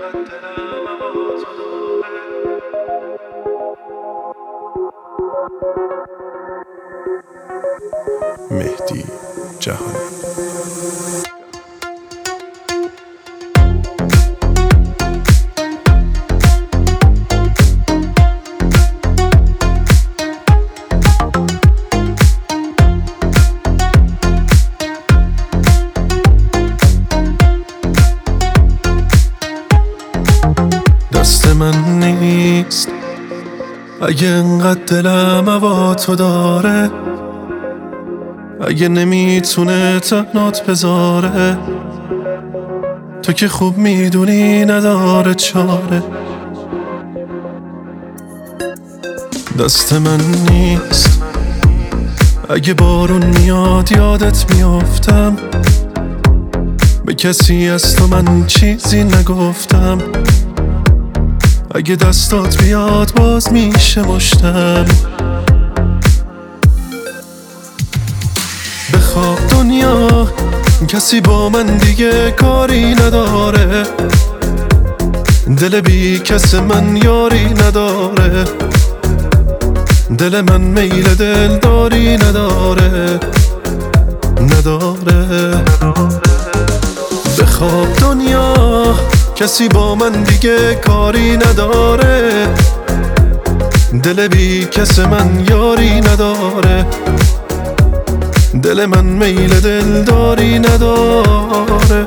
مهدی جهانی. دست من نیست اگه انقدر دلم هوا تو داره، اگه نمیتونه تنات بذاره، تو که خوب میدونی نداره چاره. دست من نیست اگه بارون میاد یادت میافتم، به کسی از تو من چیزی نگفتم، اگه دستات بیاد باز میشه مشتم. بخواب دنیا کسی با من دیگه کاری نداره، دل بی کس من یاری نداره، دل من میل دلداری نداره. بخواب دنیا کسی با من دیگه کاری نداره، دل بی کس من یاری نداره، دل من میل دلداری نداره.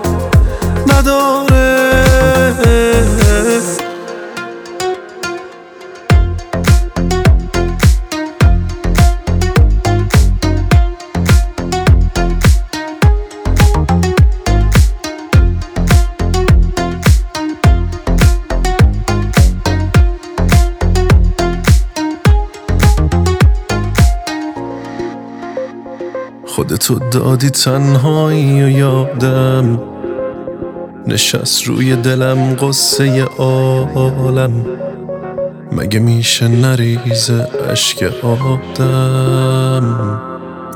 خودتو دادی تنهایی و یادم نشست روی دلم قصه عالم، مگه میشه نریزه اشک آدم؟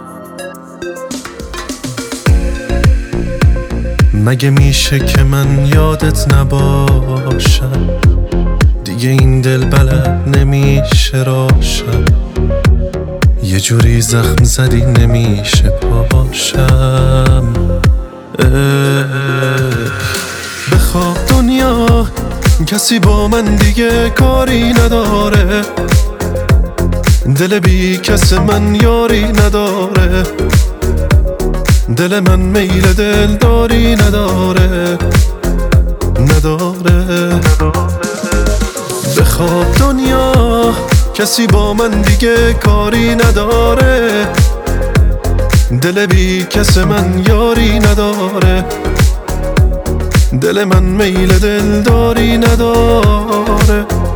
مگه میشه که من یادت نباشم، دیگه این دل بلد نمیشه راشم، یه جوری زخم زدی نمیشه پاشم. بخواب دنیا کسی با من دیگه کاری نداره، دل بی کس من یاری نداره، دل من میل دلداری نداره. بخواب دنیا کسی با من دیگه کاری نداره، دل بی کس من یاری نداره، دل من میل دلداری نداره.